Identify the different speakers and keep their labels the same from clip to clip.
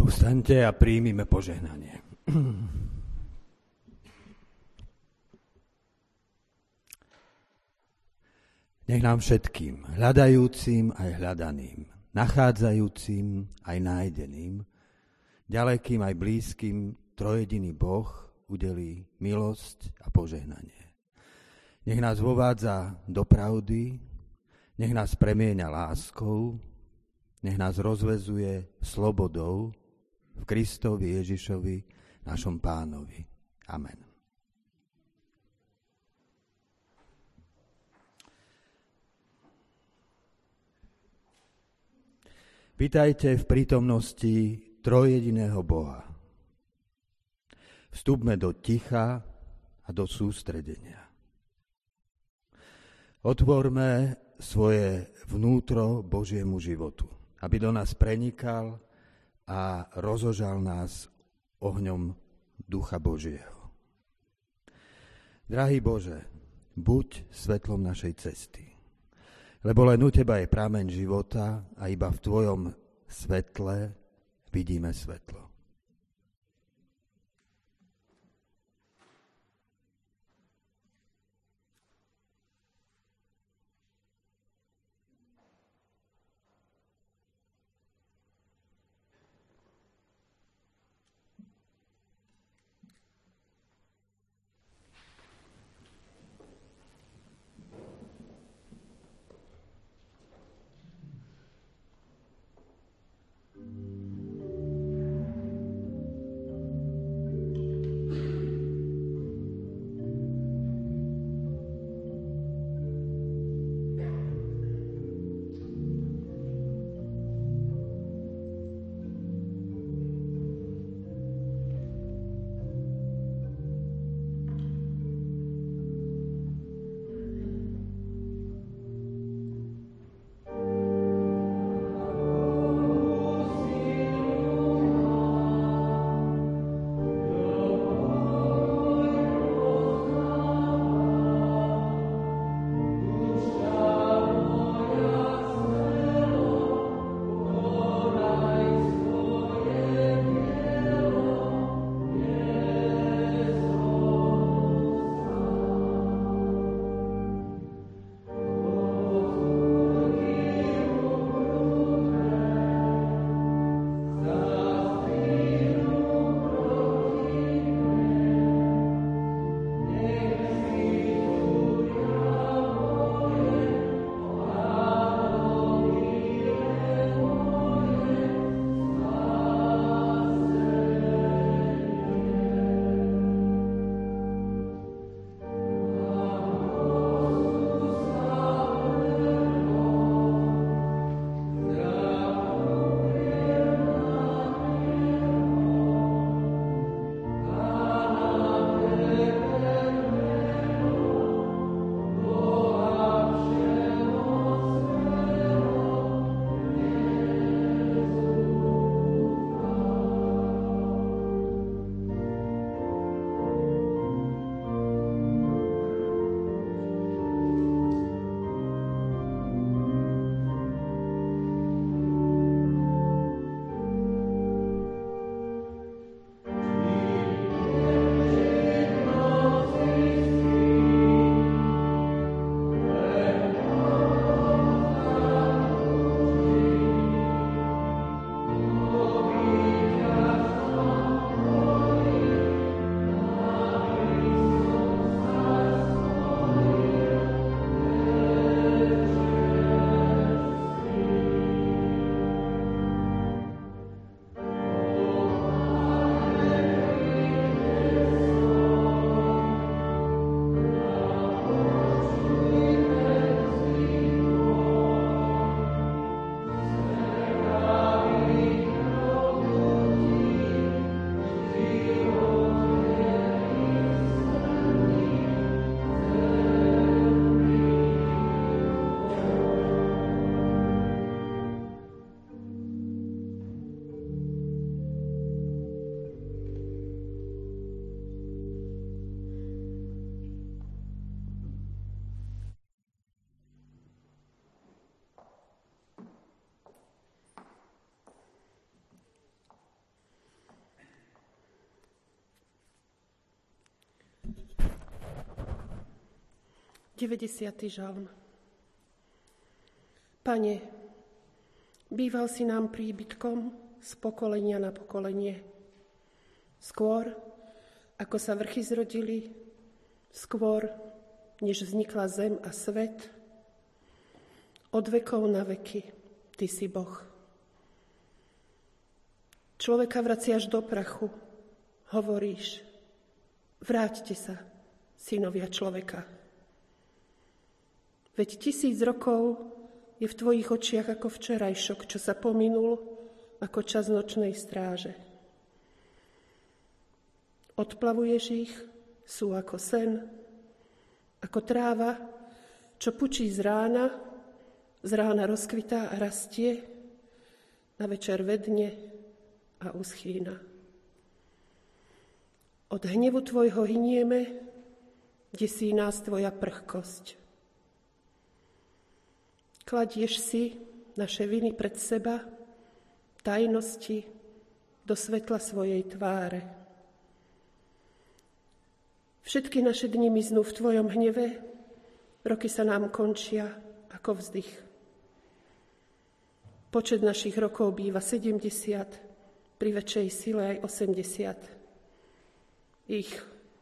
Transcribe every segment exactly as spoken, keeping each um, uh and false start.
Speaker 1: Povstaňte a príjmime požehnanie. Nech nám všetkým, hľadajúcim aj hľadaným, nachádzajúcim aj nájdeným, ďalekým aj blízkym, trojediný Boh udelí milosť a požehnanie. Nech nás vovádza do pravdy, nech nás premieňa láskou, nech nás rozvezuje slobodou v Kristovi Ježišovi, našom Pánovi. Amen. Vitajte v prítomnosti trojjediného Boha. Vstupme do ticha a do sústredenia. Otvorme svoje vnútro Božiemu životu, aby do nás prenikal a rozožal nás ohňom Ducha Božieho. Drahý Bože, buď svetlom našej cesty, lebo len u Teba je prameň života a iba v Tvojom svetle vidíme svetlo.
Speaker 2: deväťdesiaty žalm. Pane, býval si nám príbytkom z pokolenia na pokolenie. Skôr, ako sa vrchy zrodili, skôr, než vznikla zem a svet, od vekov na veky, Ty si Boh. Človeka vraciaš do prachu, hovoríš, vráťte sa, synovia človeka. Veď tisíc rokov je v tvojich očiach ako včerajšok, čo sa pominul ako čas nočnej stráže. Odplavuješ ich, sú ako sen, ako tráva, čo pučí z rána, z rána rozkvitá a rastie, na večer vedne a uschýna. Od hnevu tvojho hynieme, desí nás tvoja prchkosť. Kladieš si naše viny pred seba, tajnosti do svetla svojej tváre. Všetky naše dni miznú v tvojom hneve, roky sa nám končia ako vzdych. Počet našich rokov býva sedemdesiat, pri väčšej sile aj osemdesiat. Ich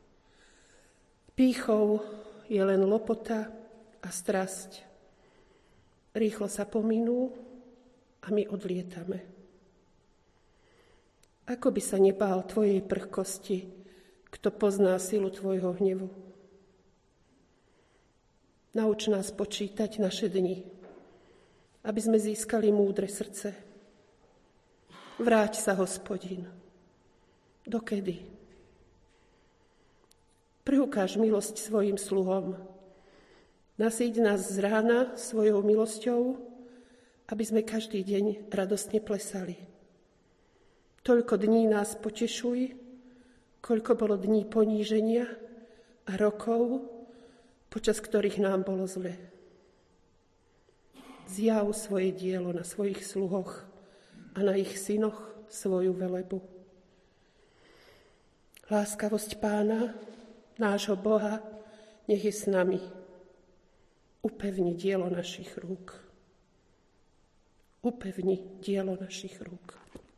Speaker 2: pýchou je len lopota a strasť. Rýchlo sa pominú a my odlietame. Ako by sa nebál tvojej prchkosti, kto pozná silu tvojho hnevu? Nauč nás počítať naše dni, aby sme získali múdre srdce. Vráť sa, Hospodin. Dokedy? Preukáž milosť svojim sluhom. Nasýť nás z rána svojou milosťou, aby sme každý deň radostne plesali. Toľko dní nás potešuj, koľko bolo dní poníženia a rokov, počas ktorých nám bolo zle. Zjav svoje dielo na svojich sluhoch a na ich synoch svoju velebu. Láskavosť Pána, nášho Boha, nech je s nami. Upevni dielo našich rúk. Upevni dielo našich rúk.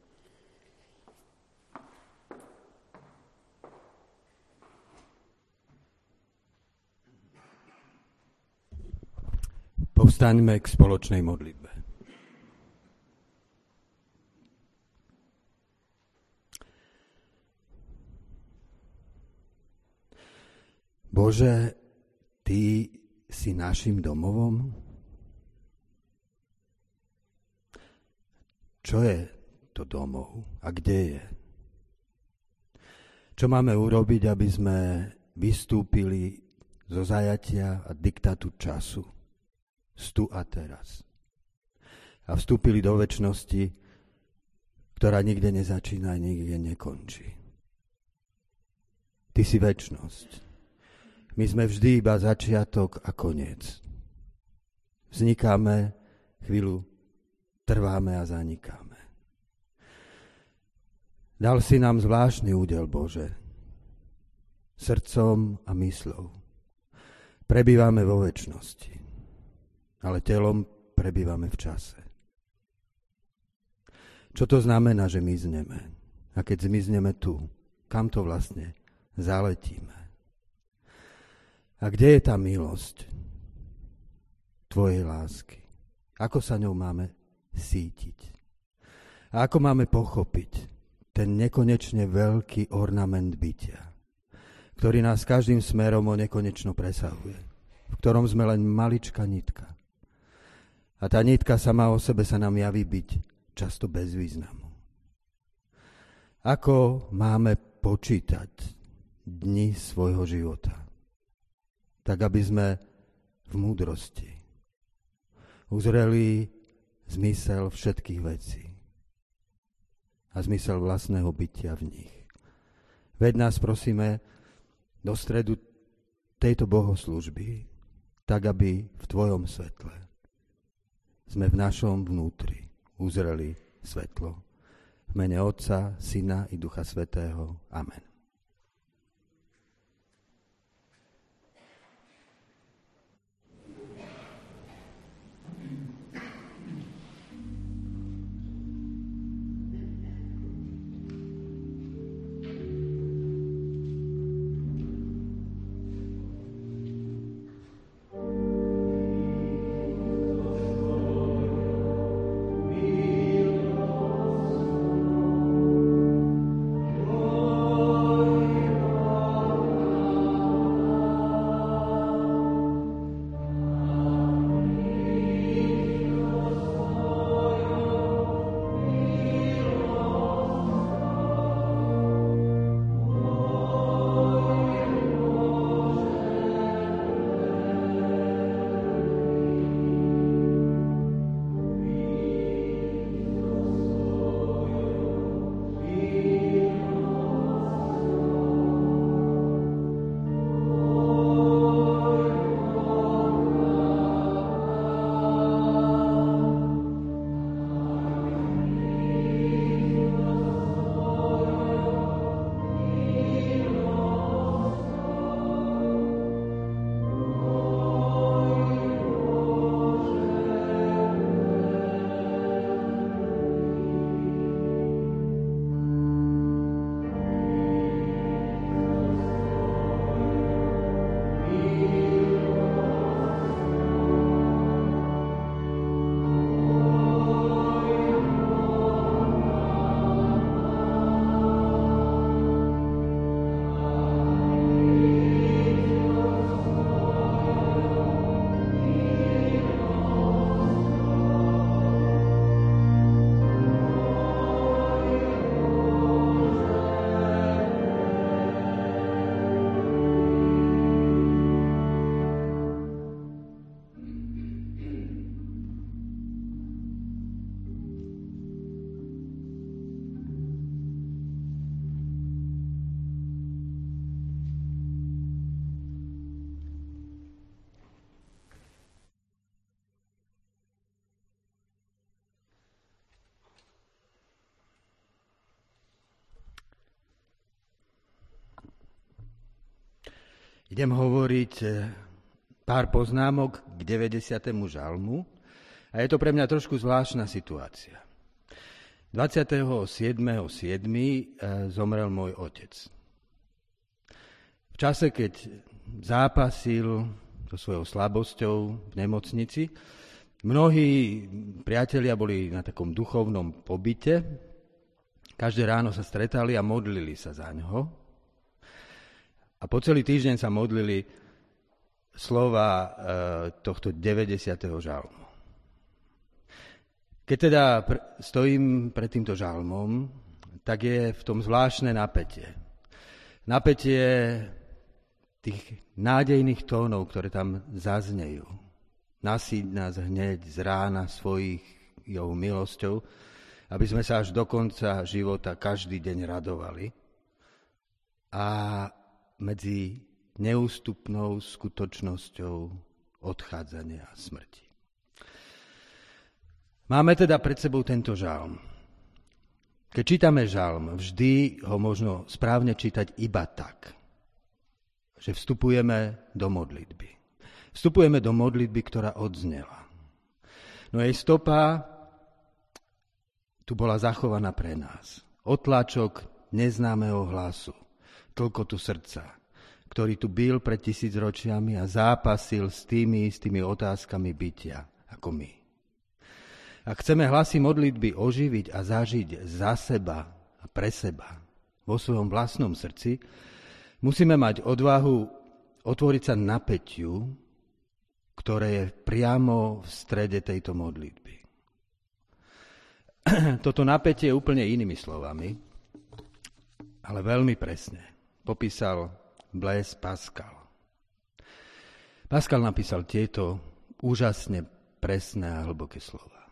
Speaker 1: Povstaňme k spoločnej modlitbe. Bože, Ty si našim domovom? Čo je to domov a kde je? Čo máme urobiť, aby sme vystúpili zo zajatia a diktátu času, z tu a teraz, a vstúpili do večnosti, ktorá nikde nezačína a nikde nekončí? Ty si večnosť. My sme vždy iba začiatok a koniec. Vznikáme, chvíľu trváme a zanikáme. Dal si nám zvláštny údel, Bože, srdcom a mysľou. Prebývame vo večnosti, ale telom prebývame v čase. Čo to znamená, že mizneme? A keď zmizneme tu, kam to vlastne zaletíme? A kde je tá milosť tvojej lásky? Ako sa ňou máme sítiť? A ako máme pochopiť ten nekonečne veľký ornament bytia, ktorý nás každým smerom o nekonečno presahuje, v ktorom sme len maličká nitka. A tá nitka sama o sebe sa nám javí byť často bez významu. Ako máme počítať dni svojho života, tak aby sme v múdrosti uzreli zmysel všetkých vecí a zmysel vlastného bytia v nich. Veď nás, prosíme, do stredu tejto bohoslúžby, tak aby v tvojom svetle sme v našom vnútri uzreli svetlo. V mene Otca, Syna i Ducha Svätého. Amen. Idem hovoriť pár poznámok k deväťdesiatemu žalmu a je to pre mňa trošku zvláštna situácia. dvadsiateho siedmeho júla zomrel môj otec. V čase, keď zápasil so svojou slabosťou v nemocnici, mnohí priatelia boli na takom duchovnom pobyte, každé ráno sa stretali a modlili sa za ňoho. A po celý týždeň sa modlili slova e, tohto deväťdesiateho žalmu. Keď teda pr- stojím pred týmto žalmom, tak je v tom zvláštne napätie. Napätie tých nádejných tónov, ktoré tam zaznejú. Nasýť nás hneď z rána svojich jeho milosťou, aby sme sa až do konca života každý deň radovali. A medzi neústupnou skutočnosťou odchádzania a smrti. Máme teda pred sebou tento žalm. Keď čítame žalm, vždy ho možno správne čítať iba tak, že vstupujeme do modlitby. Vstupujeme do modlitby, ktorá odznela. No jej stopa tu bola zachovaná pre nás. Otlačok neznámeho hlasu, tlkotu srdca, ktorý tu byl pred tisícročiami a zápasil s tými istými otázkami bytia, ako my. Ak chceme hlasy modlitby oživiť a zažiť za seba a pre seba vo svojom vlastnom srdci, musíme mať odvahu otvoriť sa napätiu, ktoré je priamo v strede tejto modlitby. Toto napätie je úplne inými slovami, ale veľmi presne popísal Blaise Pascal. Pascal napísal tieto úžasne presné a hlboké slova.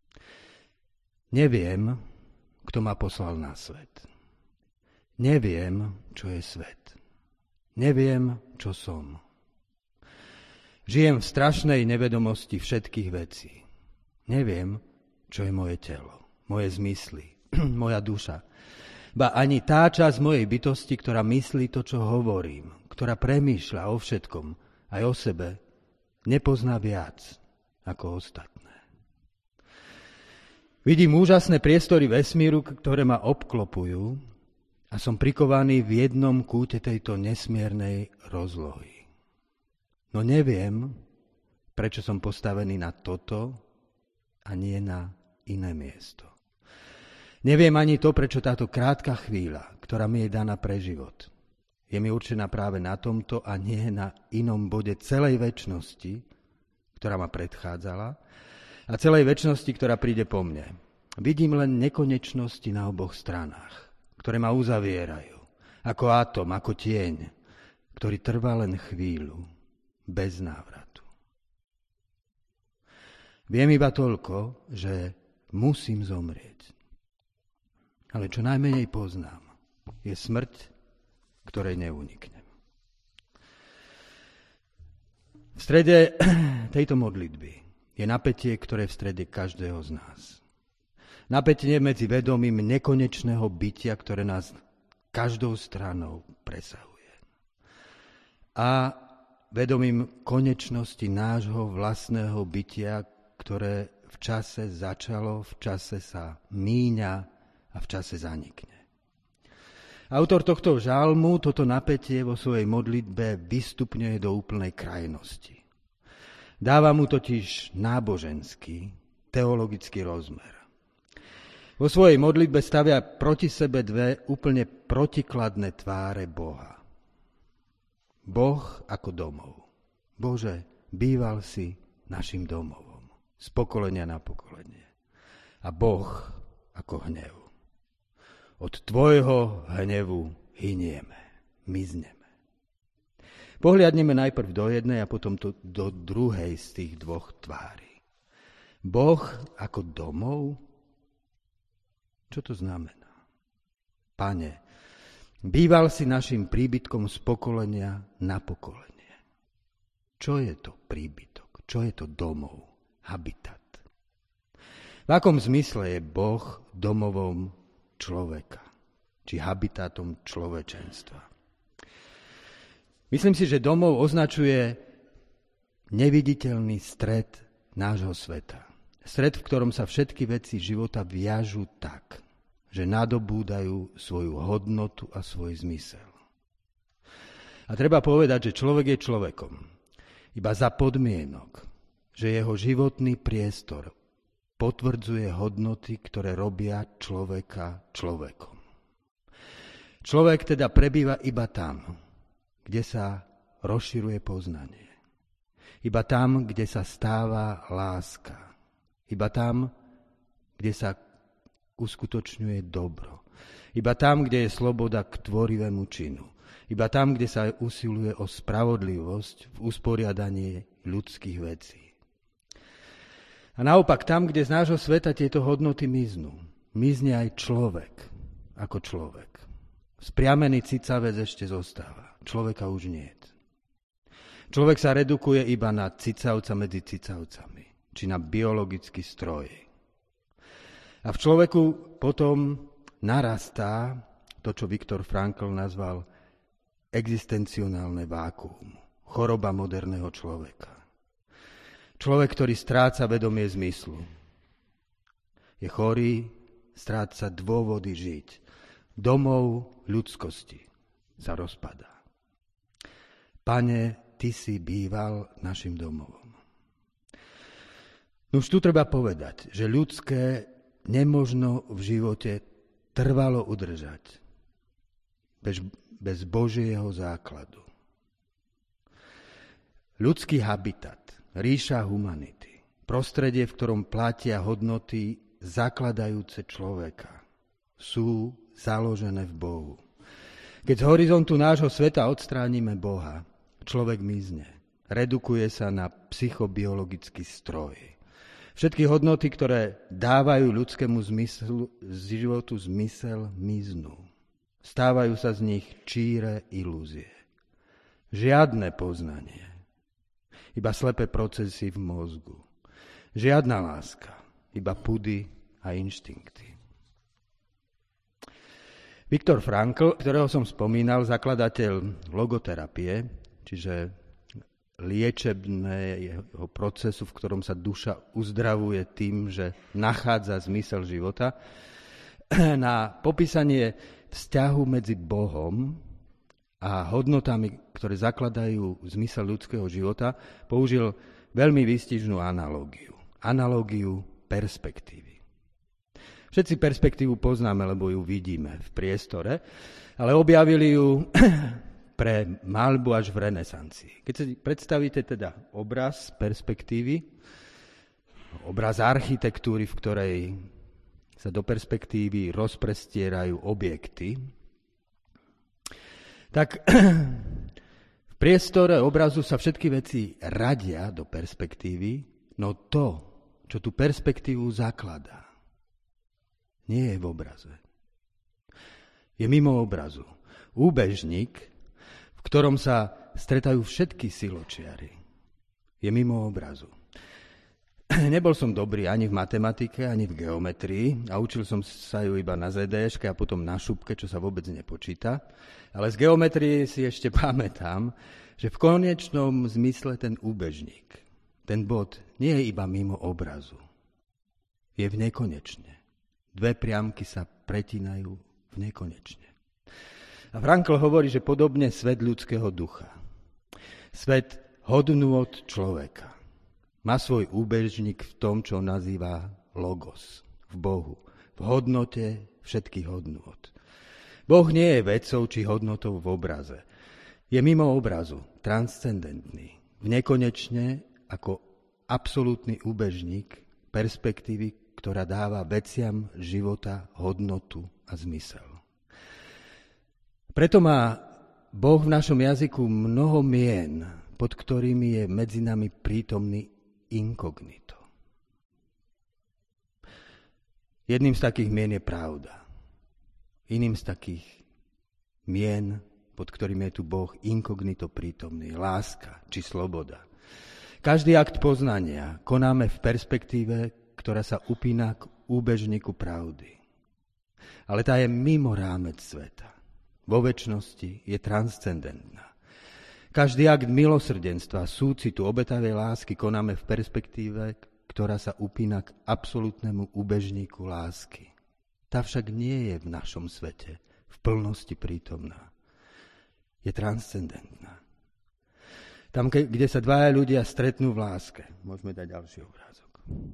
Speaker 1: Neviem, kto ma poslal na svet. Neviem, čo je svet. Neviem, čo som. Žijem v strašnej nevedomosti všetkých vecí. Neviem, čo je moje telo, moje zmysly, moja duša. Ba ani tá časť mojej bytosti, ktorá myslí to, čo hovorím, ktorá premýšľa o všetkom, aj o sebe, nepozná viac ako ostatné. Vidím úžasné priestory vesmíru, ktoré ma obklopujú a som prikovaný v jednom kúte tejto nesmiernej rozlohy. No neviem, prečo som postavený na toto a nie na iné miesto. Neviem ani to, prečo táto krátka chvíľa, ktorá mi je daná pre život, je mi určená práve na tomto a nie na inom bode celej večnosti, ktorá ma predchádzala a celej večnosti, ktorá príde po mne. Vidím len nekonečnosti na oboch stranách, ktoré ma uzavierajú, ako atom, ako tieň, ktorý trvá len chvíľu, bez návratu. Viem iba toľko, že musím zomrieť. Ale čo najmenej poznám, je smrť, ktorej neuniknem. V strede tejto modlitby je napätie, ktoré je v strede každého z nás. Napätie medzi vedomím nekonečného bytia, ktoré nás každou stranou presahuje. A vedomím konečnosti nášho vlastného bytia, ktoré v čase začalo, v čase sa míňa a v čase zanikne. Autor tohto žalmu toto napätie vo svojej modlitbe vystupňuje do úplnej krajnosti. Dáva mu totiž náboženský, teologický rozmer. Vo svojej modlitbe stavia proti sebe dve úplne protikladné tváre Boha. Boh ako domov. Bože, býval si našim domovom z pokolenia na pokolenie. A Boh ako hnev. Od tvojho hnevu hynieme, mizneme. Pohliadneme najprv do jednej a potom to, do druhej z tých dvoch tvári. Boh ako domov? Čo to znamená? Pane, býval si našim príbytkom z pokolenia na pokolenie. Čo je to príbytok? Čo je to domov? Habitat. V akom zmysle je Boh domovom človeka, či habitatom človečenstva? Myslím si, že domov označuje neviditeľný stred nášho sveta. Stred, v ktorom sa všetky veci života viažú tak, že nadobúdajú svoju hodnotu a svoj zmysel. A treba povedať, že človek je človekom iba za podmienok, že jeho životný priestor potvrdzuje hodnoty, ktoré robia človeka človekom. Človek teda prebýva iba tam, kde sa rozširuje poznanie. Iba tam, kde sa stáva láska. Iba tam, kde sa uskutočňuje dobro. Iba tam, kde je sloboda k tvorivému činu. Iba tam, kde sa usiluje o spravodlivosť v usporiadaní ľudských vecí. A naopak tam, kde z nášho sveta tieto hodnoty miznú, mizne aj človek ako človek. Spriamený cicavec ešte zostáva. Človeka už nie. Človek sa redukuje iba na cicavca medzi cicavcami, či na biologický stroj. A v človeku potom narastá to, čo Viktor Frankl nazval existencionálne vákuum, choroba moderného človeka. Človek, ktorý stráca vedomie zmyslu. Je chorý, stráca dôvody žiť. Domov ľudskosti sa rozpadá. Pane, Ty si býval našim domovom. No už tu treba povedať, že ľudské nemožno v živote trvalo udržať bez, bez Božieho základu. Ľudský habitat, ríša humanity, prostredie, v ktorom platia hodnoty zakladajúce človeka, sú založené v Bohu. Keď z horizontu nášho sveta odstránime Boha, človek mizne, redukuje sa na psychobiologický stroj. Všetky hodnoty, ktoré dávajú ľudskému zmyslu, životu zmysel, miznú. Stávajú sa z nich číre ilúzie. Žiadne poznanie, iba slepé procesy v mozgu. Žiadna láska, iba pudy a inštinkty. Viktor Frankl, ktorého som spomínal, zakladateľ logoterapie, čiže liečebného procesu, v ktorom sa duša uzdravuje tým, že nachádza zmysel života, na popísanie vzťahu medzi Bohom a hodnotami, ktoré zakladajú zmysel ľudského života, použil veľmi výstižnú analógiu. Analógiu perspektívy. Všetci perspektívu poznáme, lebo ju vidíme v priestore, ale objavili ju pre maľbu až v renesancii. Keď si predstavíte teda obraz perspektívy, obraz architektúry, v ktorej sa do perspektívy rozprestierajú objekty, tak v priestore obrazu sa všetky veci radia do perspektívy, no to, čo tú perspektívu zakladá, nie je v obraze. Je mimo obrazu. Úbežník, v ktorom sa stretajú všetky siločiary, je mimo obrazu. Nebol som dobrý ani v matematike, ani v geometrii a učil som sa ju iba na zet dé eške a potom na šupke, čo sa vôbec nepočíta. Ale z geometrie si ešte pamätám, že v konečnom zmysle ten úbežník, ten bod, nie je iba mimo obrazu. Je v nekonečne. Dve priamky sa pretínajú v nekonečne. A Frankl hovorí, že podobne svet ľudského ducha, svet hodnôt človeka, má svoj úbežník v tom, čo nazýva logos, v Bohu, v hodnote všetkých hodnôt. Boh nie je vecou či hodnotou v obraze. Je mimo obrazu, transcendentný, v nekonečne ako absolútny úbežník perspektívy, ktorá dáva veciam života hodnotu a zmysel. Preto má Boh v našom jazyku mnoho mien, pod ktorými je medzi nami prítomný inkognito. Jedným z takých mien je pravda. Iným z takých mien, pod ktorým je tu Boh inkognito prítomný, láska či sloboda. Každý akt poznania konáme v perspektíve, ktorá sa upína k úbežníku pravdy. Ale tá je mimo rámec sveta. Vo večnosti je transcendentná. Každý akt milosrdenstva, súcitu, obetavej lásky konáme v perspektíve, ktorá sa upína k absolútnemu úbežníku lásky. Tá však nie je v našom svete v plnosti prítomná. Je transcendentná. Tam, kde sa dvaja ľudia stretnú v láske. Môžeme dať ďalší obrázok.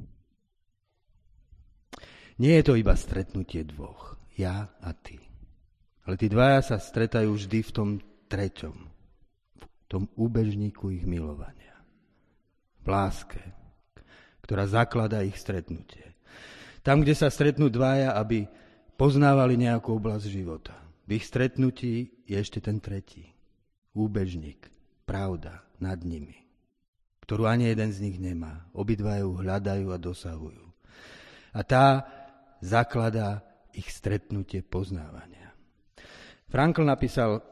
Speaker 1: Nie je to iba stretnutie dvoch, ja a ty. Ale tí dvaja sa stretajú vždy v tom treťom, v tom úbežníku ich milovania. V láske, ktorá zakladá ich stretnutie. Tam, kde sa stretnú dvaja, aby poznávali nejakú oblasť života. V ich stretnutí je ešte ten tretí. Úbežník, pravda nad nimi, ktorú ani jeden z nich nemá. Obidva ju hľadajú a dosahujú. A tá zakladá ich stretnutie poznávania. Frankl napísal,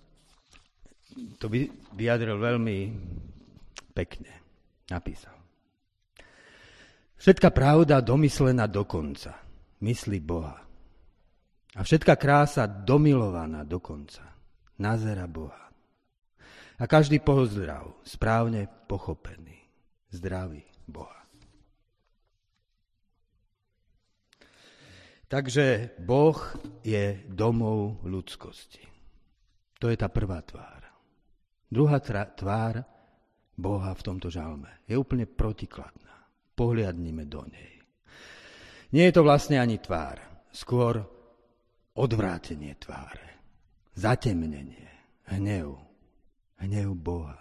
Speaker 1: to vyjadril veľmi pekne, napísal. Všetká pravda domyslená dokonca, myslí Boha. A všetká krása domilovaná dokonca, nazera Boha. A každý pozdrav, správne pochopený, zdraví Boha. Takže Boh je domov ľudskosti. To je tá prvá tvár. Druhá tvár Boha v tomto žalme je úplne protikladná. Pohliadnime do nej. Nie je to vlastne ani tvár, skôr odvrátenie tváre, zatemnenie, hnev, hnev Boha.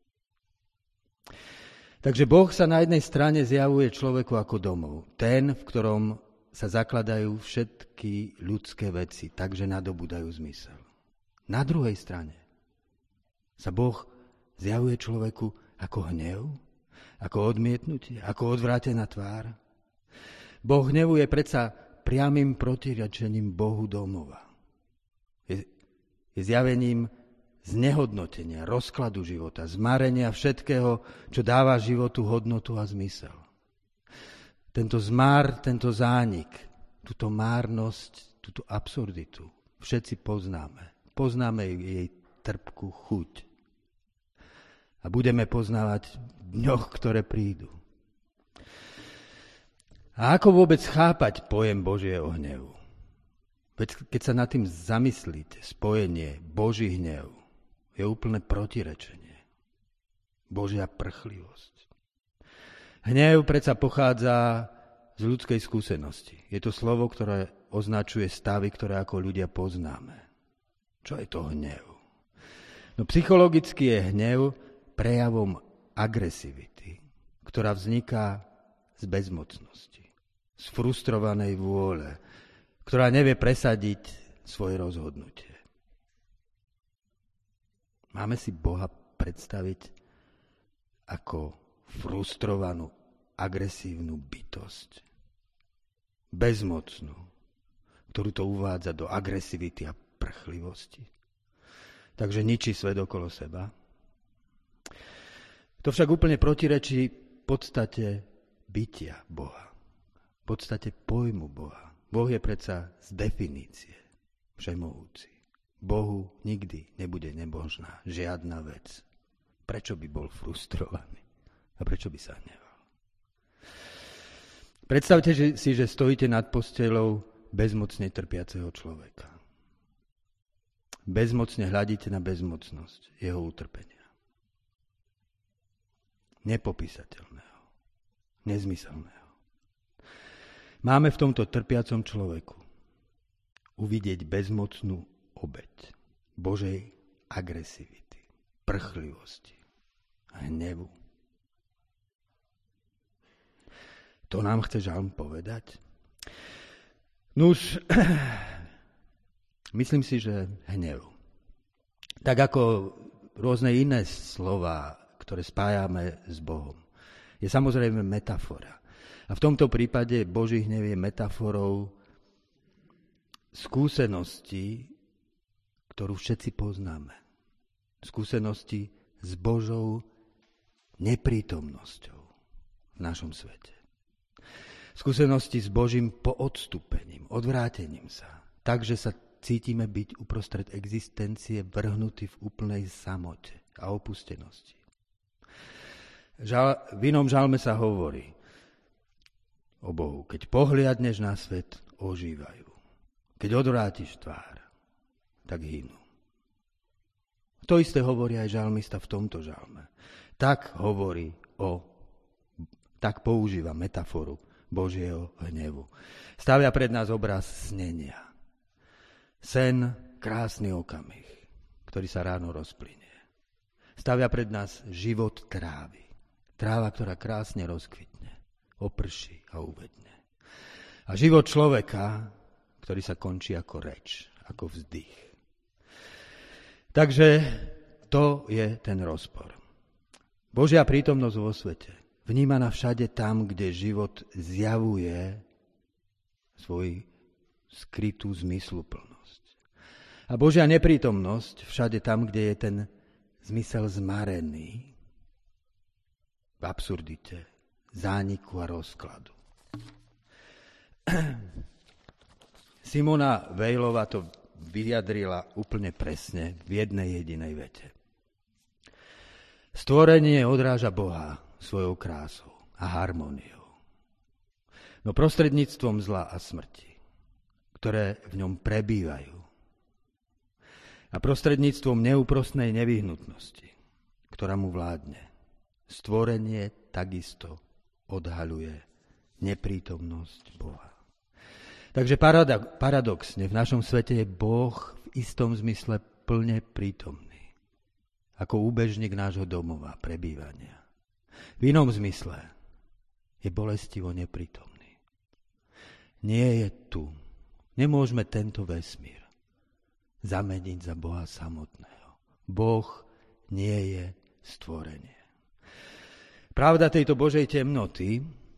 Speaker 1: Takže Boh sa na jednej strane zjavuje človeku ako domov, ten, v ktorom sa zakladajú všetky ľudské veci, takže nadobúdajú zmysel. Na druhej strane sa Boh zjavuje človeku ako hnev, ako odmietnutie, ako odvrátená tvár. Boh hnevu je predsa priamym protirečením Bohu domova. Je, je zjavením znehodnotenia, rozkladu života, zmarenia všetkého, čo dáva životu hodnotu a zmysel. Tento zmar, tento zánik, túto márnosť, túto absurditu všetci poznáme. Poznáme jej trpkú chuť. A budeme poznávať v dňoch, ktoré prídu. A ako vôbec chápať pojem Božieho hnevu? Veď keď sa nad tým zamyslíte, spojenie Boží hnev je úplne protirečenie. Božia prchlivosť. Hnev predsa pochádza z ľudskej skúsenosti. Je to slovo, ktoré označuje stavy, ktoré ako ľudia poznáme. Čo je to hnev? No psychologicky je hnev prejavom agresivity, ktorá vzniká z bezmocnosti, z frustrovanej vôle, ktorá nevie presadiť svoje rozhodnutie. Máme si Boha predstaviť ako frustrovanú, agresívnu bytosť. Bezmocnú, ktorú to uvádza do agresivity a prchlivosti. Takže ničí svet okolo seba. To však úplne protirečí podstate bytia Boha. Podstate pojmu Boha. Boh je predsa z definície všemohúci. Bohu nikdy nebude nebožná žiadna vec. Prečo by bol frustrovaný? A prečo by sa hneval? Predstavte si, že stojíte nad posteľou bezmocne trpiaceho človeka. Bezmocne hľadíte na bezmocnosť jeho utrpenia. Nepopísateľného, nezmyselného. Máme v tomto trpiacom človeku uvidieť bezmocnú obeť Božej agresivity, prchlivosti a hnevu. To nám chce žalm povedať? Nuž, myslím si, že hnev. Tak ako rôzne iné slová, ktoré spájame s Bohom, je samozrejme metafora. A v tomto prípade Boží hnev je metaforou skúsenosti, ktorú všetci poznáme. Skúsenosti s Božou neprítomnosťou v našom svete. Skúsenosti s Božím poodstúpením, odvrátením sa. Takže sa cítime byť uprostred existencie vrhnutí v úplnej samote, a opustenosti. Žal, v inom žalme sa hovorí o Bohu. Keď pohliadneš na svet, ožívajú. Keď odvrátiš tvár, tak hynú. To isté hovorí aj žalmista v tomto žalme. Tak hovorí o, tak používa metaforu Božieho hnevu. Stavia pred nás obraz snenia. Sen, krásny okamih, ktorý sa ráno rozplynie. Stavia pred nás život trávy. Tráva, ktorá krásne rozkvitne, oprší a uvedne. A život človeka, ktorý sa končí ako reč, ako vzdych. Takže to je ten rozpor. Božia prítomnosť vo svete, vnímaná všade tam, kde život zjavuje svoju skrytú zmysluplnosť. A Božia neprítomnosť všade tam, kde je ten zmysel zmarený v absurdite, zániku a rozkladu. Simona Vejlová to vyjadrila úplne presne v jednej jedinej vete. Stvorenie odráža Boha svojou krásou a harmóniou. No prostredníctvom zla a smrti, ktoré v ňom prebývajú, a prostredníctvom neúprosnej nevyhnutnosti, ktorá mu vládne, stvorenie takisto odhaľuje neprítomnosť Boha. Takže paradoxne v našom svete je Boh v istom zmysle plne prítomný, ako úbežník nášho domova, prebývania. V inom zmysle je bolestivo neprítomný. Nie je tu. Nemôžeme tento vesmír zameniť za Boha samotného. Boh nie je stvorenie. Pravda tejto Božej temnoty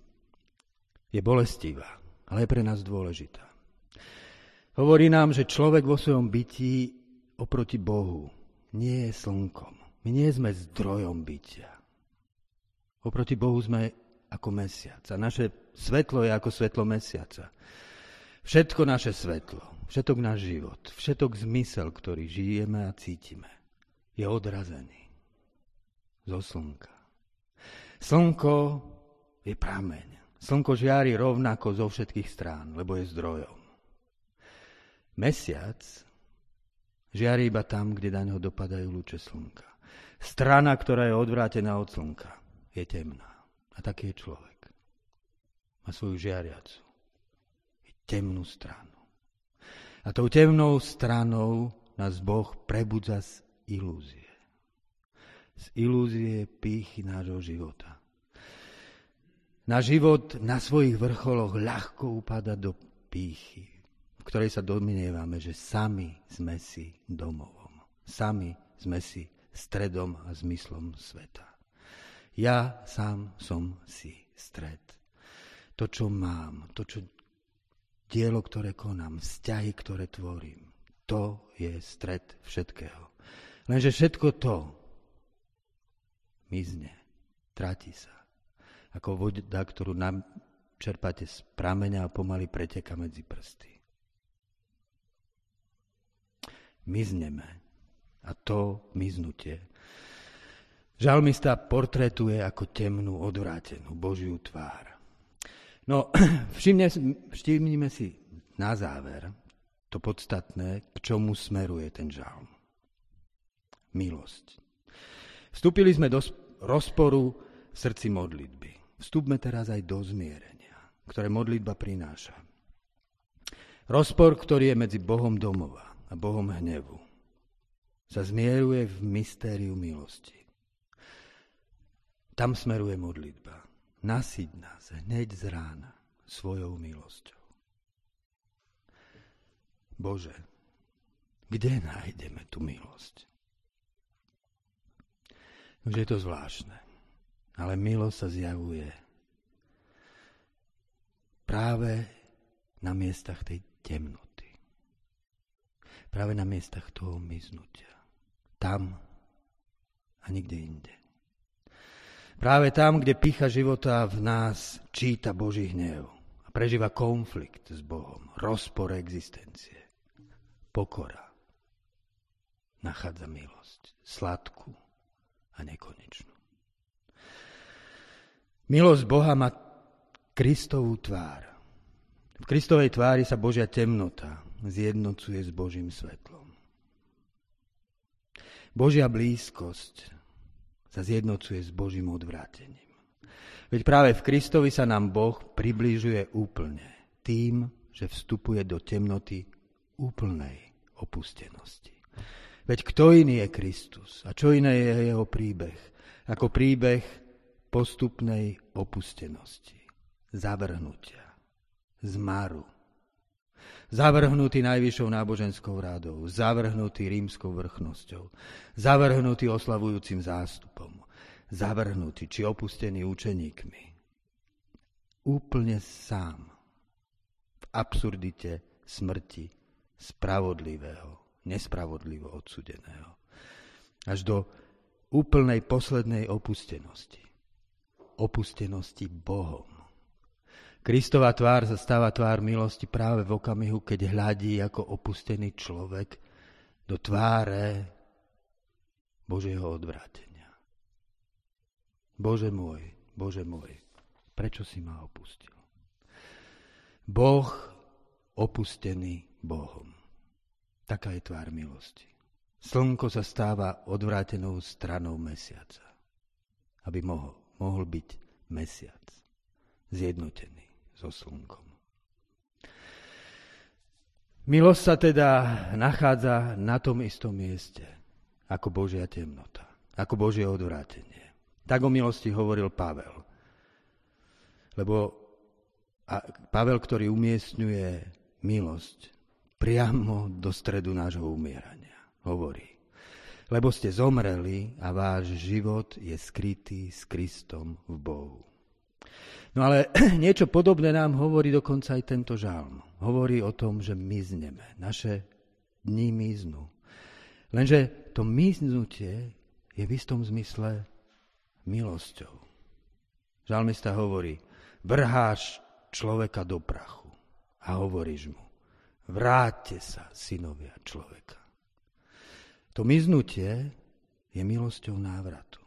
Speaker 1: je bolestivá, ale je pre nás dôležitá. Hovorí nám, že človek vo svojom bytí oproti Bohu nie je slnkom. My nie sme zdrojom bytia. Oproti Bohu sme ako mesiac. A naše svetlo je ako svetlo mesiaca. Všetko naše svetlo, všetok náš život, všetok zmysel, ktorý žijeme a cítime, je odrazený zo slnka. Slnko je prameň. Slnko žiari rovnako zo všetkých strán, lebo je zdrojom. Mesiac žiari iba tam, kde na ňo dopadajú lúče slnka. Strana, ktorá je odvrátená od slnka, je temná. A taký je človek. Má svoju žiariacu. Je temnú stranu. A tou temnou stranou nás Boh prebudza z ilúzie. Z ilúzie pýchy nášho života. Na život na svojich vrcholoch ľahko upada do pýchy, v ktorej sa domnievame, že sami sme si domovom. Sami sme si stredom a zmyslom sveta. Ja sám som si stred. To, čo mám, to, čo dielo, ktoré konám, vzťahy, ktoré tvorím, to je stred všetkého. Lenže všetko to mizne, tratí sa. Ako voda, ktorú nám čerpáte z prameňa a pomaly preteka medzi prsty. Mizneme. A to miznutie žalmista portrétuje ako temnú, odvrátenú Božiu tvár. No, všimne, všimnime si na záver to podstatné, k čomu smeruje ten žalm. Milosť. Vstúpili sme do rozporu v srdci modlitby. Vstúpme teraz aj do zmierenia, ktoré modlitba prináša. Rozpor, ktorý je medzi Bohom domova a Bohom hnevu, sa zmieruje v mystériu milosti. Tam smeruje modlitba. Nasyť nás hneď z rána svojou milosťou. Bože, kde nájdeme tú milosť? Už je to zvláštne, ale milosť sa zjavuje práve na miestach tej temnoty. Práve na miestach toho miznutia. Tam a nikde inde. Práve tam, kde pýcha života v nás číta Boží hnev a prežíva konflikt s Bohom, rozpor existencie, pokora, nachádza milosť, sladkú, a nekonečnú. Milosť Boha má Kristovú tvár. V Kristovej tvári sa Božia temnota zjednocuje s Božím svetlom. Božia blízkosť sa zjednocuje s Božím odvrátením. Veď práve v Kristovi sa nám Boh približuje úplne tým, že vstupuje do temnoty úplnej opustenosti. Veď kto iný je Kristus a čo iné je jeho príbeh, ako príbeh postupnej opustenosti, zavrhnutia, zmaru. Zavrhnutý najvyššou náboženskou rádou, zavrhnutý rímskou vrchnosťou, zavrhnutý oslavujúcim zástupom, zavrhnutý či opustený učeníkmi. Úplne sám v absurdite smrti spravodlivého, nespravodlivo odsudeného. Až do úplnej poslednej opustenosti. Opustenosti Bohom. Kristova tvár sa stáva tvár milosti práve v okamihu, keď hľadí ako opustený človek do tváre Božieho odvrátenia. Bože môj, Bože môj, prečo si ma opustil? Boh opustený Bohom. Taká je tvár milosti. Slnko sa stáva odvrátenou stranou mesiaca, aby mohol, mohol byť mesiac zjednotený so slnkom. Milosť sa teda nachádza na tom istom mieste ako Božia temnota, ako Božie odvrátenie. Tak o milosti hovoril Pavel. Lebo a Pavel, ktorý umiestňuje milosť priamo do stredu nášho umierania, hovorí: lebo ste zomreli a váš život je skrytý s Kristom v Bohu. No ale niečo podobné nám hovorí dokonca aj tento žalm. Hovorí o tom, že mizneme, naše dni miznú. Lenže to miznutie je v istom zmysle milosťou. Žalmista hovorí: vrháš človeka do prachu a hovoríš mu: vráťte sa, synovia človeka. To miznutie je milosťou návratu.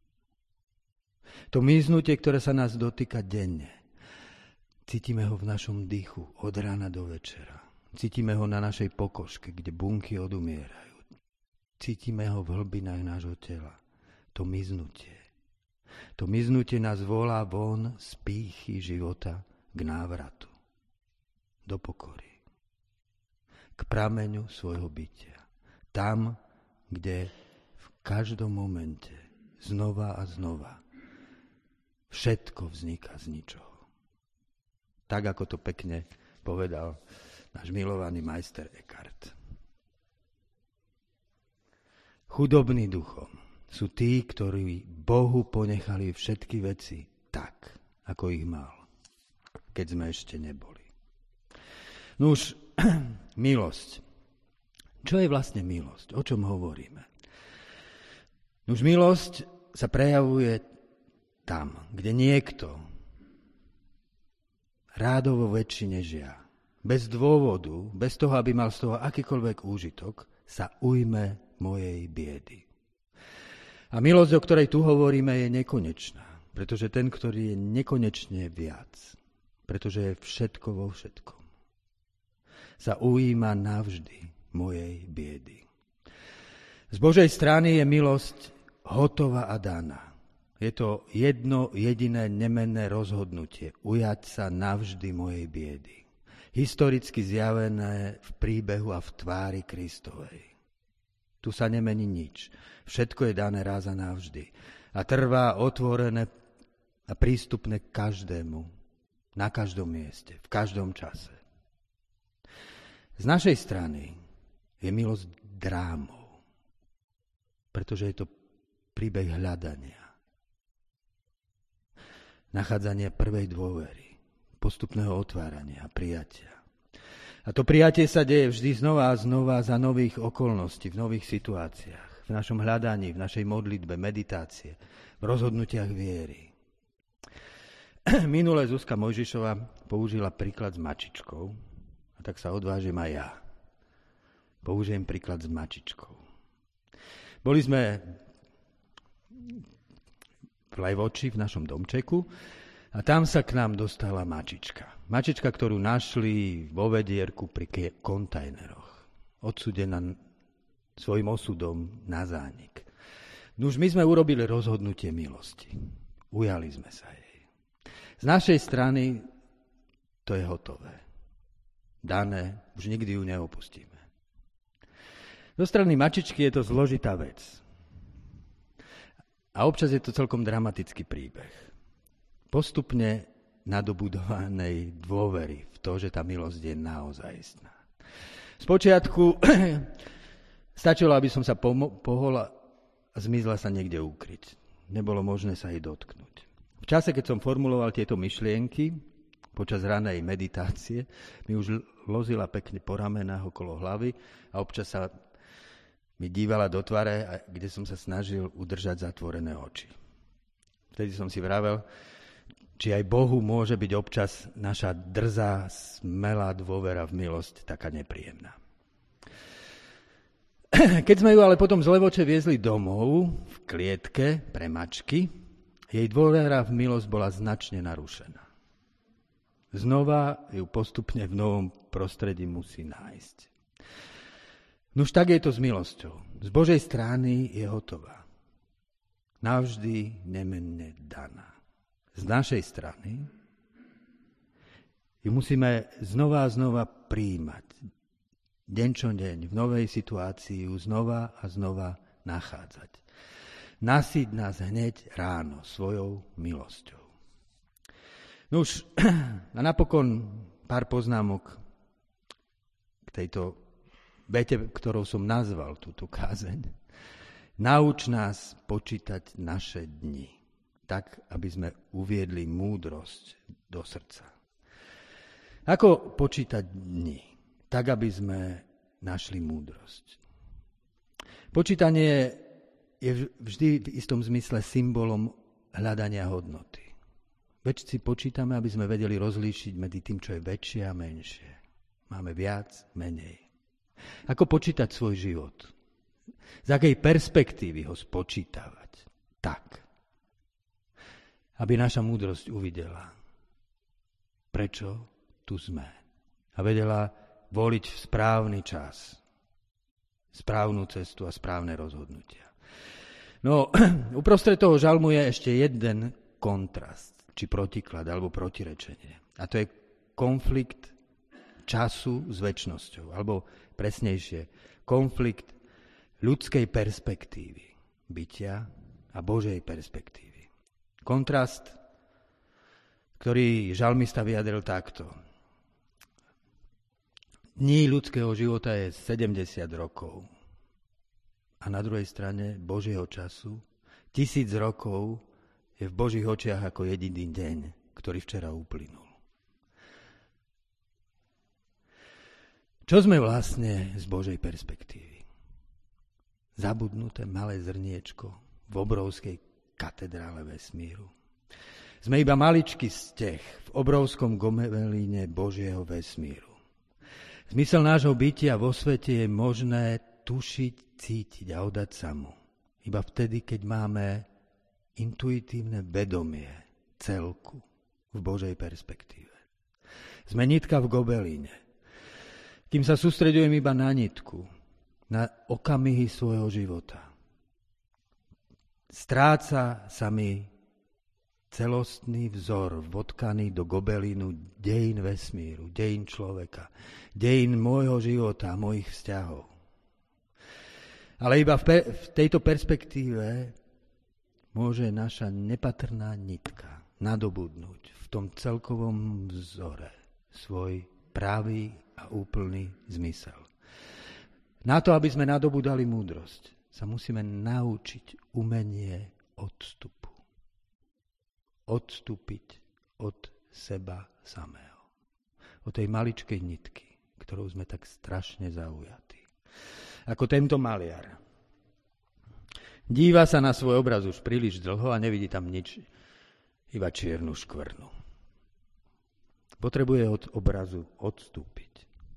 Speaker 1: To miznutie, ktoré sa nás dotýka denne. Cítime ho v našom dychu od rána do večera. Cítime ho na našej pokožke, kde bunky odumierajú. Cítime ho v hlbinách nášho tela. To miznutie. To miznutie nás volá von z pýchy života k návratu. Do pokory. K prameňu svojho bytia. Tam, kde v každom momente znova a znova všetko vzniká z ničoho. Tak, ako to pekne povedal náš milovaný majster Eckhart. Chudobní duchom sú tí, ktorí Bohu ponechali všetky veci tak, ako ich mal, keď sme ešte neboli. No už milosť. Čo je vlastne milosť? O čom hovoríme? Už milosť sa prejavuje tam, kde niekto rádovo väčšine žia, bez dôvodu, bez toho, aby mal z toho akýkoľvek úžitok, sa ujme mojej biedy. A milosť, o ktorej tu hovoríme, je nekonečná, pretože ten, ktorý je nekonečne viac, pretože je všetko vo všetkom, sa ujíma navždy mojej biedy. Z Božej strany je milosť hotová a daná. Je to jedno jediné nemenné rozhodnutie ujať sa navždy mojej biedy. Historicky zjavené v príbehu a v tvári Kristovej. Tu sa nemení nič. Všetko je dané raz a navždy. A trvá otvorené a prístupné každému, na každom mieste, v každom čase. Z našej strany je milosť drámou, pretože je to príbeh hľadania. Nachádzania prvej dôvery, postupného otvárania a prijatia. A to prijatie sa deje vždy znova a znova za nových okolností, v nových situáciách, v našom hľadaní, v našej modlitbe, meditácie, v rozhodnutiach viery. Minule Zuzka Mojžišová použila príklad s mačičkou, a tak sa odvážim aj ja. Použijem príklad s mačičkou. Boli sme v Levoči, v našom domčeku, a tam sa k nám dostala mačička. Mačička, ktorú našli vo vedierku pri kontajneroch. Odsúdená svojim osudom na zánik. No už my sme urobili rozhodnutie milosti. Ujali sme sa jej. Z našej strany to je hotové. Dané, už nikdy ju neopustíme. Zo strany mačičky je to zložitá vec. A občas je to celkom dramatický príbeh. Postupne nadobudovanej dôvery v to, že tá milosť je naozajstná. Spočiatku stačilo, aby som sa pohol a zmizla sa niekde ukryť. Nebolo možné sa jej dotknúť. V čase, keď som formuloval tieto myšlienky, počas ranej meditácie, mi už lozila pekne po ramenách okolo hlavy a občas sa mi dívala do tvare, kde som sa snažil udržať zatvorené oči. Vtedy som si vravel, či aj Bohu môže byť občas naša drzá, smelá dôvera v milosť taká nepríjemná. Keď sme ju ale potom z Levoče viezli domov v klietke pre mačky, jej dôvera v milosť bola značne narušená. Znova ju postupne v novom prostredí musí nájsť. Nuž tak je to s milosťou. Z Božej strany je hotová. Navždy nemenne daná. Z našej strany ju musíme znova a znova prijímať. Deň čo deň, v novej situácii ju znova a znova nachádzať. Nasýť nás hneď ráno svojou milosťou. Nuž, a napokon pár poznámok k tejto vete, ktorou som nazval túto kázeň. Nauč nás počítať naše dni, tak, aby sme uviedli múdrosť do srdca. Ako počítať dni? Tak, aby sme našli múdrosť. Počítanie je vždy v istom zmysle symbolom hľadania hodnoty. Vedci počítame, aby sme vedeli rozlíšiť medzi tým, čo je väčšie a menšie. Máme viac, menej. Ako počítať svoj život? Z akej perspektívy ho spočítavať? Tak, aby naša múdrosť uvidela, prečo tu sme. A vedela voliť v správny čas, správnu cestu a správne rozhodnutia. No, uprostred toho žalmu je ešte jeden kontrast, či protiklad, alebo protirečenie. A to je konflikt času s večnosťou, alebo presnejšie, konflikt ľudskej perspektívy bytia a Božej perspektívy. Kontrast, ktorý žalmista vyjadril takto. Dní ľudského života je sedemdesiat rokov. A na druhej strane Božieho času tisíc rokov je v Božích očiach ako jediný deň, ktorý včera uplynul. Čo sme vlastne z Božej perspektívy? Zabudnuté malé zrniečko v obrovskej katedrále vesmíru. Sme iba maličký steh v obrovskom gomelíne Božieho vesmíru. Zmysel nášho bytia vo svete je možné tušiť, cítiť a oddať sa mu. Iba vtedy, keď máme intuitívne vedomie celku v Božej perspektíve. Sme nitka v gobelíne. Kým sa sústreďujem iba na nitku, na okamihy svojho života, stráca sa mi celostný vzor vodkaný do gobelínu dejín vesmíru, dejín človeka, dejín môjho života a mojich vzťahov. Ale iba v, pe- v tejto perspektíve môže naša nepatrná nitka nadobudnúť v tom celkovom vzore svoj pravý a úplný zmysel. Na to, aby sme nadobudali múdrosť, sa musíme naučiť umenie odstupu. Odstúpiť od seba samého. Od tej maličkej nitky, ktorou sme tak strašne zaujatí. Ako tento maliar. Díva sa na svoj obraz už príliš dlho a nevidí tam nič, iba čiernu škvrnu. Potrebuje od obrazu odstúpiť,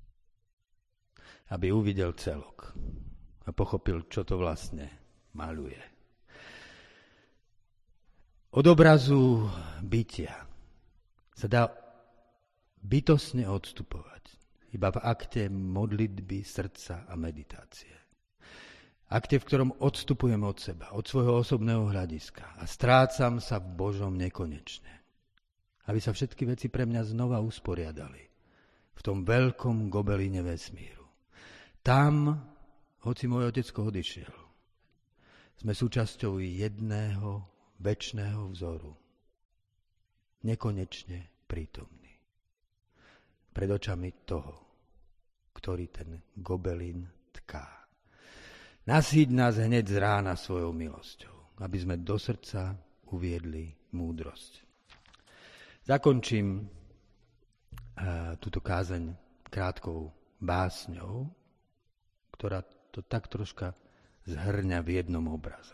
Speaker 1: aby uvidel celok a pochopil, čo to vlastne maľuje. Od obrazu bytia sa dá bytostne odstupovať iba v akte modlitby srdca a meditácie. Akte, v ktorom odstupujem od seba, od svojho osobného hľadiska a strácam sa v Božom nekonečne. Aby sa všetky veci pre mňa znova usporiadali v tom veľkom gobeline vesmíru. Tam, hoci môj otecko odišiel, sme súčasťou jedného večného vzoru. Nekonečne prítomný. Pred očami toho, ktorý ten gobelin tká. Nasýť nás hneď z rána svojou milosťou, aby sme do srdca uviedli múdrosť. Zakončím uh, túto kázeň krátkou básňou, ktorá to tak troška zhrňa v jednom obraze.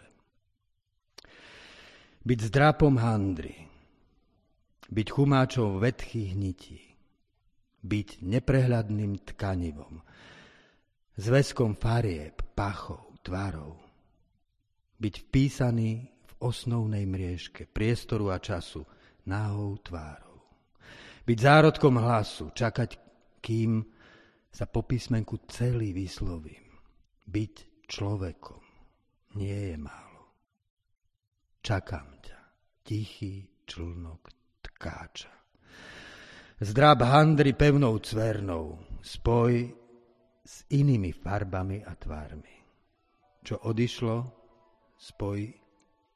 Speaker 1: Byť zdrápom handry, byť chumáčom vetchých nití, byť neprehľadným tkanivom, zväzkom farieb, pachov, tvarov, byť vpísaný v osnovnej mriežke priestoru a času, nahou tvárou. Byť zárodkom hlasu, čakať, kým sa po písmenku celý vyslovím. Byť človekom nie je málo. Čakám ťa, tichý člnok tkáča. Zdráb handry pevnou cvernou, spoj s inými farbami a tvármi. Čo odišlo, spoj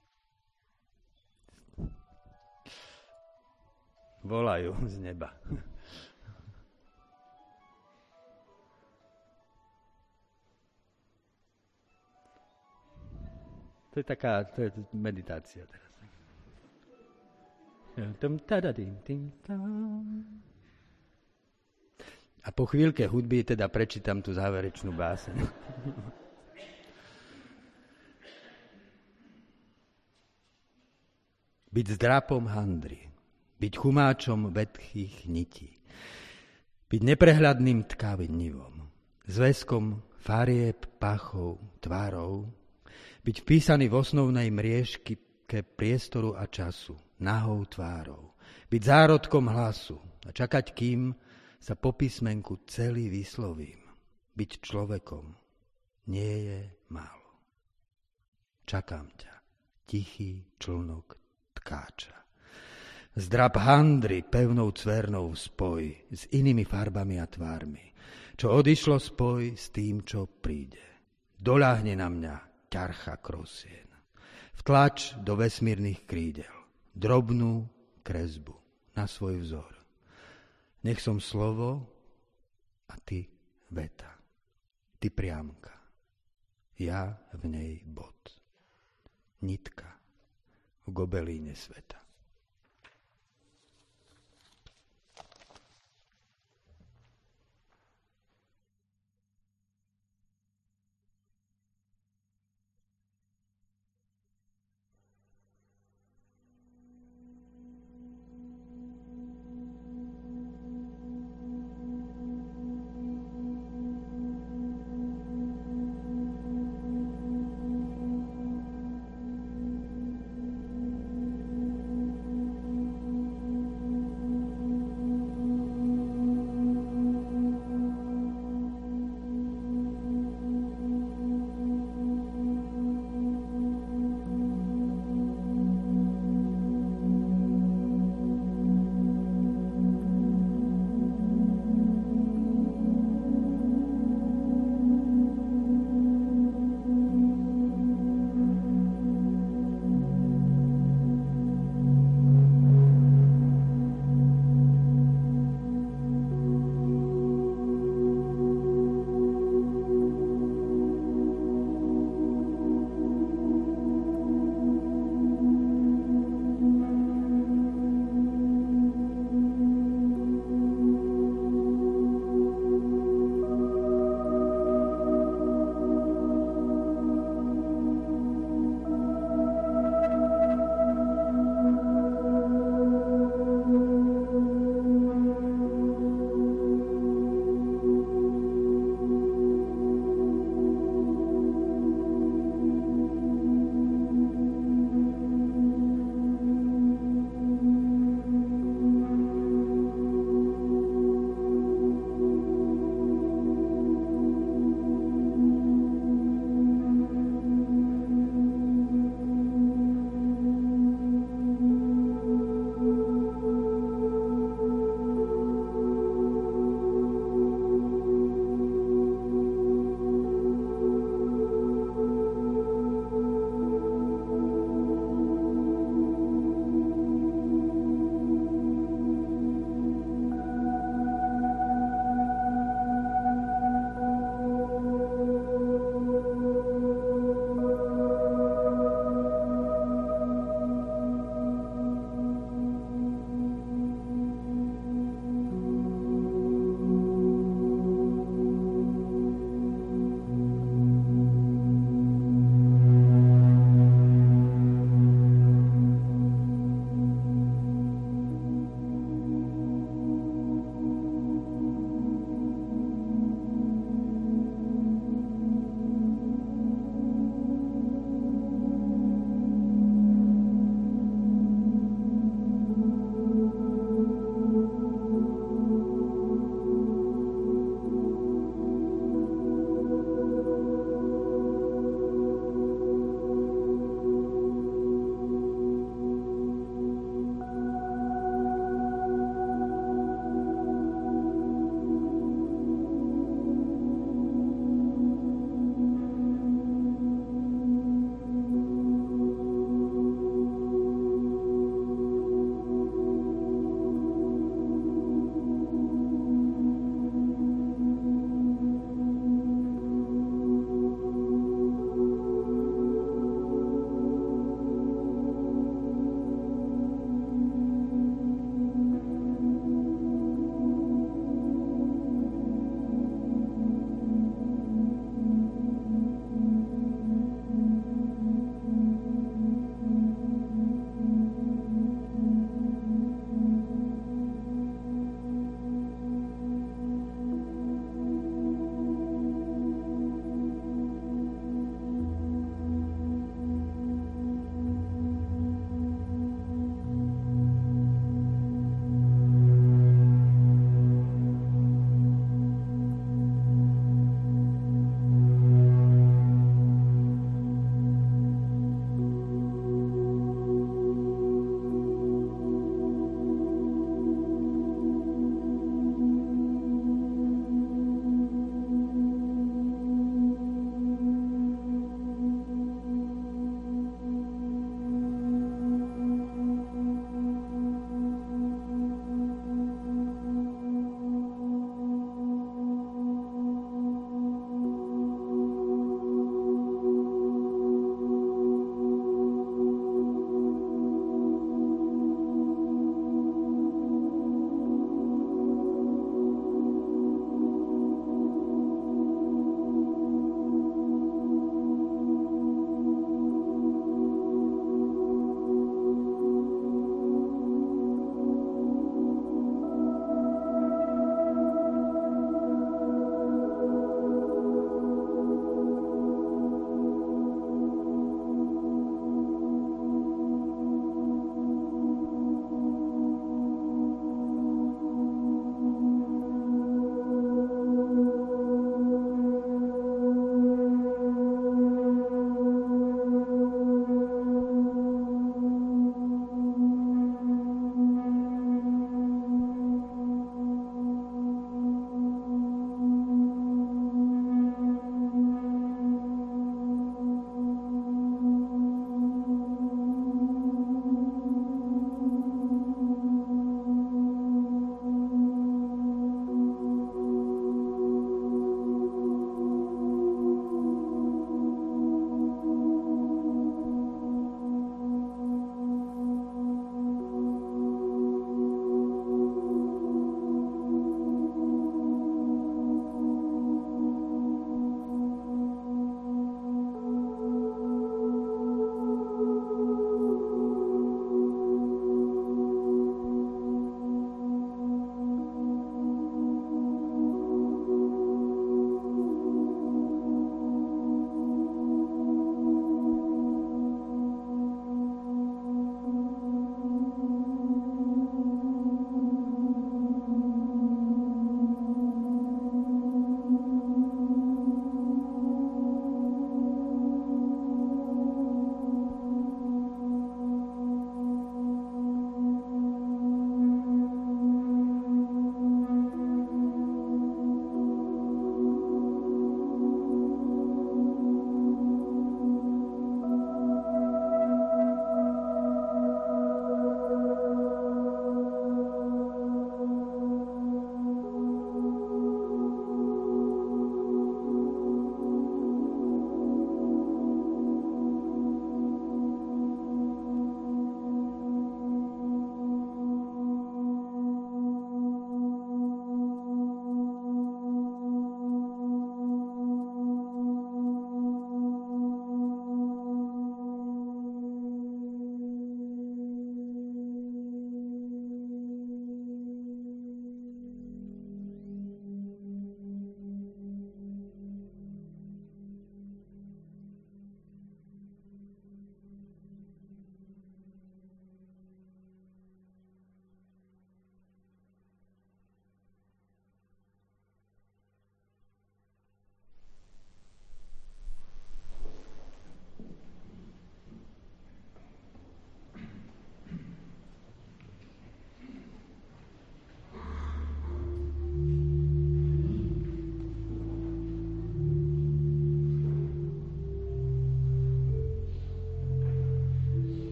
Speaker 1: volajú z neba. To je taká, to je meditácia teraz. A po chvíľke hudby teda prečítam tú záverečnú báseň. Byť zdrápom handry, byť chumáčom vetchých nití, byť neprehľadným tkavenivom, zväzkom farieb, pachov, tvarov, byť vpísaný v osnovnej mriežke priestoru a času, nahou tvárou, byť zárodkom hlasu a čakať, kým sa po písmenku celý vyslovím. Byť človekom nie je málo. Čakám ťa, tichý člnok tkáča. Zdrab handry pevnou cvernou spoj s inými farbami a tvármi. Čo odišlo, spoj s tým, čo príde. Doľahne na mňa ťarcha krosien. Vtlač do vesmírnych krídel drobnú kresbu na svoj vzor. Nech som slovo a ty veta. Ty priamka. Ja v nej bod. Nitka v gobelíne sveta.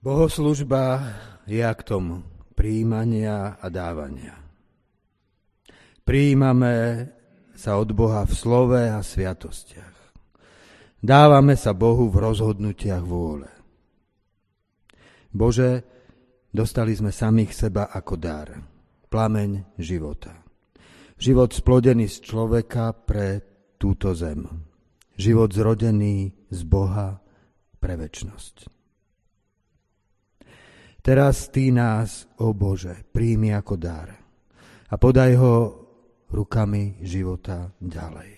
Speaker 1: Bohoslužba je aktom prijímania a dávania. Prijímame sa od Boha v slove a sviatostiach. Dávame sa Bohu v rozhodnutiach vôle. Bože, dostali sme samých seba ako dar, plameň života. Život splodený z človeka pre túto zem. Život zrodený z Boha pre večnosť. Teraz Ty nás, ó Bože, príjmi ako dar a podaj ho rukami života ďalej.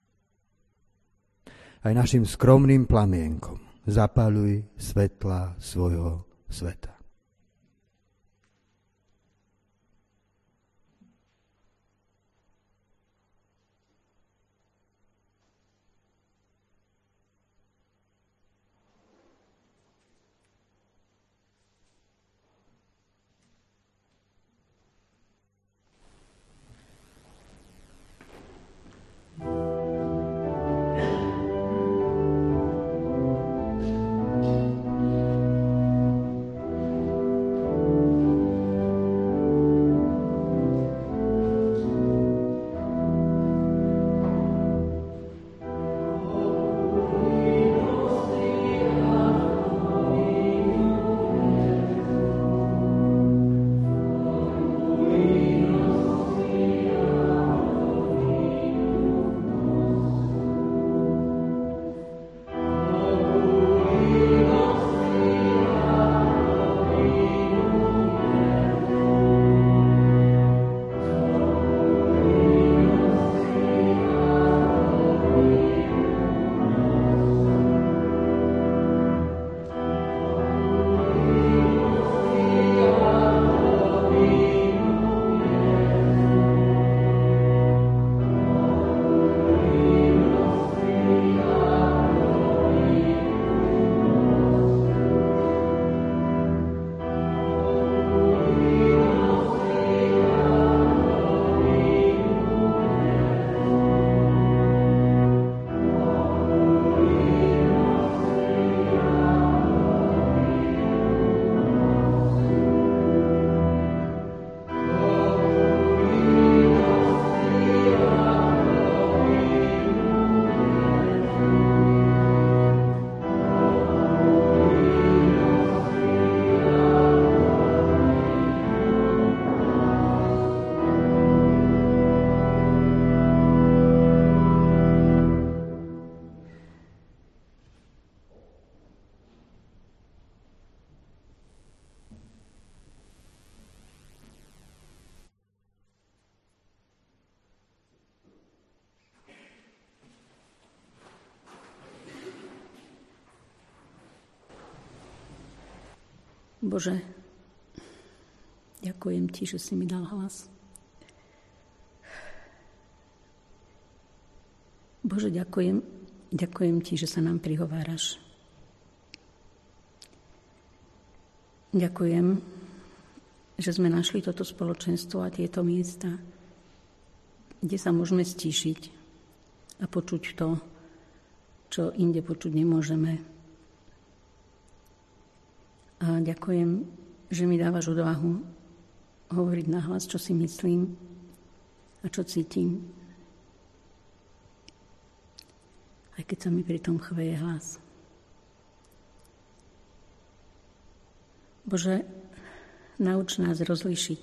Speaker 1: Aj našim skromným plamienkom zapaľuj svetla svojho sveta.
Speaker 3: Bože, ďakujem Ti, že si mi dal hlas. Bože, ďakujem, ďakujem Ti, že sa nám prihováraš. Ďakujem, že sme našli toto spoločenstvo a tieto miesta, kde sa môžeme stíšiť a počuť to, čo inde počuť nemôžeme. A ďakujem, že mi dávaš odvahu hovoriť nahlas, čo si myslím a čo cítim. Aj keď sa mi pri tom chveje hlas. Bože, nauč nás rozlíšiť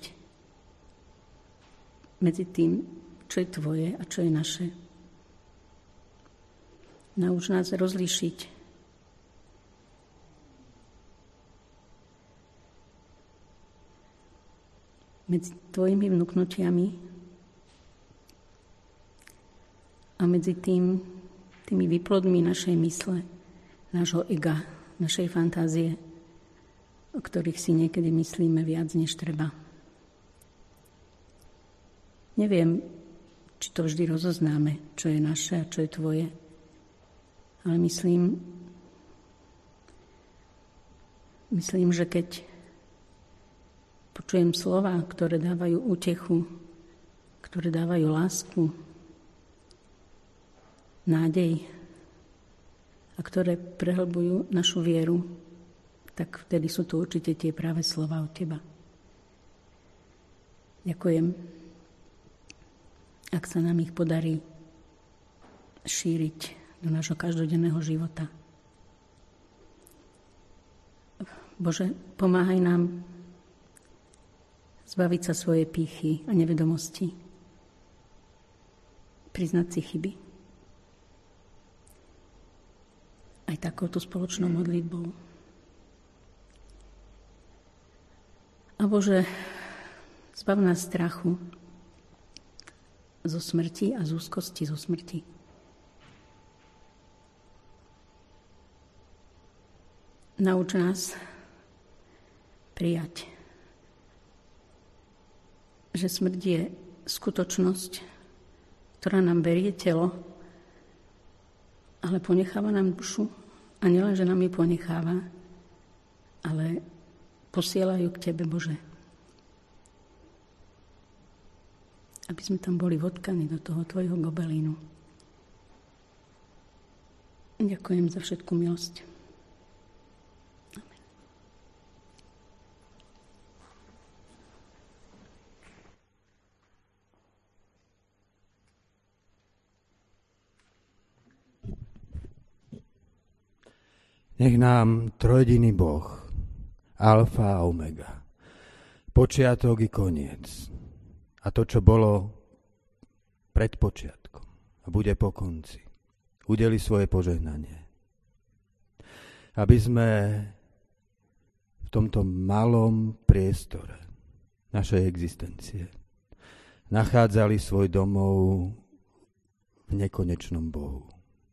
Speaker 3: medzi tým, čo je Tvoje a čo je naše. Nauč nás rozlíšiť medzi Tvojimi vnuknutiami a medzi tým, tými výplodmi našej mysle, nášho ega, našej fantázie, o ktorých si niekedy myslíme viac, než treba. Neviem, či to vždy rozoznáme, čo je naše a čo je Tvoje, ale myslím, myslím, že keď počujem slova, ktoré dávajú útechu, ktoré dávajú lásku, nádej a ktoré prehlbujú našu vieru, tak vtedy sú to určite tie práve slova od teba. Ďakujem, ak sa nám ich podarí šíriť do nášho každodenného života. Bože, pomáhaj nám zbaviť sa svojej pýchy a nevedomosti, priznať si chyby. Aj takouto spoločnou modlitbou. A Bože, zbav nás strachu zo smrti a z úzkosti zo smrti. Nauč nás prijať, že smrť je skutočnosť, ktorá nám berie telo, ale ponecháva nám dušu. A nielen, že nám ju ponecháva, ale posiela ju k Tebe, Bože. Aby sme tam boli vodkaní do toho Tvojho gobelínu. Ďakujem za všetku milosť.
Speaker 1: Nech nám trojjediný Boh, alfa a omega, počiatok i koniec, a to, čo bolo pred počiatkom a bude po konci, udeli svoje požehnanie. Aby sme v tomto malom priestore našej existencie nachádzali svoj domov v nekonečnom Bohu.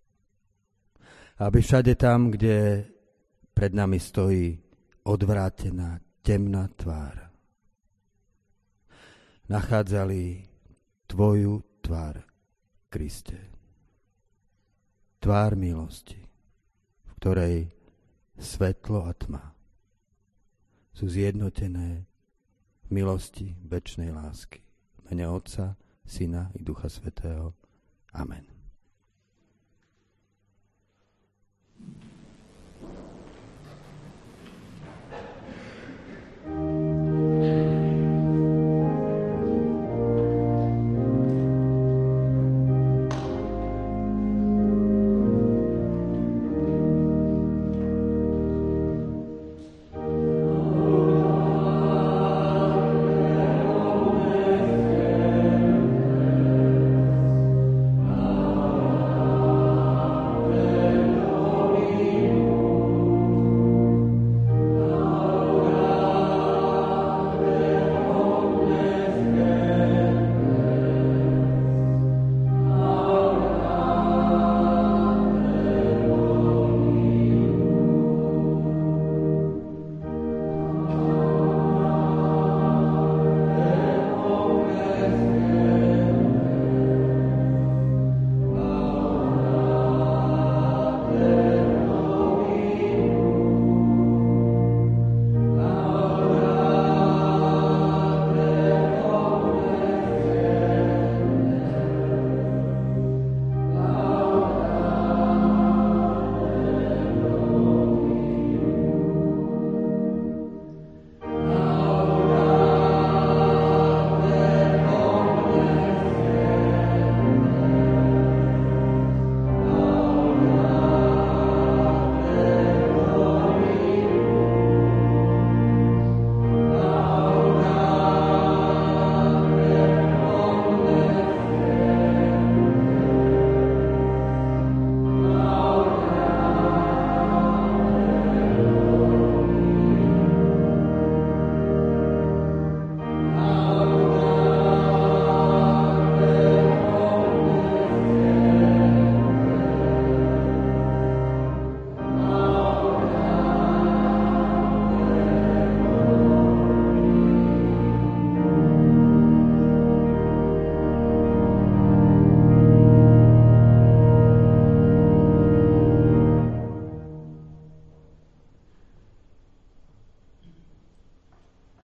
Speaker 1: Aby všade tam, kde pred nami stojí odvrátená, temná tvár, nachádzali Tvoju tvár, Kriste. Tvár milosti, v ktorej svetlo a tma sú zjednotené v milosti večnej lásky. V mene Otca, Syna i Ducha Svätého. Amen.